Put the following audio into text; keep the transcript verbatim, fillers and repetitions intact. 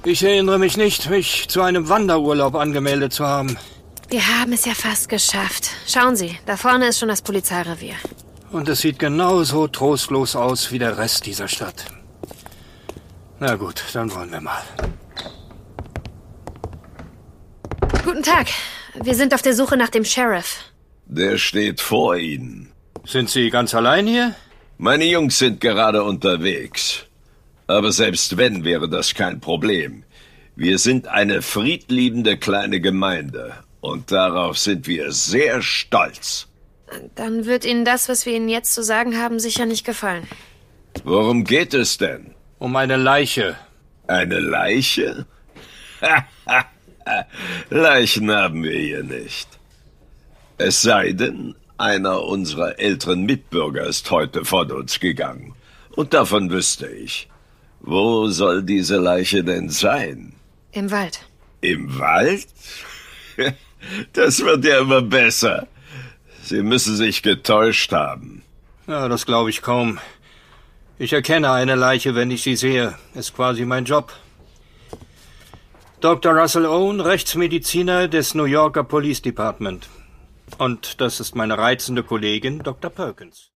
Ich erinnere mich nicht, mich zu einem Wanderurlaub angemeldet zu haben. Wir haben es ja fast geschafft. Schauen Sie, da vorne ist schon das Polizeirevier. Und es sieht genauso trostlos aus wie der Rest dieser Stadt. Na gut, dann wollen wir mal. Guten Tag. Wir sind auf der Suche nach dem Sheriff. Der steht vor Ihnen. Sind Sie ganz allein hier? Meine Jungs sind gerade unterwegs. Aber selbst wenn, wäre das kein Problem. Wir sind eine friedliebende kleine Gemeinde. Und darauf sind wir sehr stolz. Dann wird Ihnen das, was wir Ihnen jetzt zu sagen haben, sicher nicht gefallen. Worum geht es denn? Um eine Leiche. Eine Leiche? Leichen haben wir hier nicht. Es sei denn, einer unserer älteren Mitbürger ist heute von uns gegangen. Und davon wüsste ich. Wo soll diese Leiche denn sein? Im Wald. Im Wald? Das wird ja immer besser. Sie müssen sich getäuscht haben. Ja, das glaube ich kaum. Ich erkenne eine Leiche, wenn ich sie sehe. Ist quasi mein Job. Doktor Russell Owen, Rechtsmediziner des New Yorker Police Department. Und das ist meine reizende Kollegin, Doktor Perkins.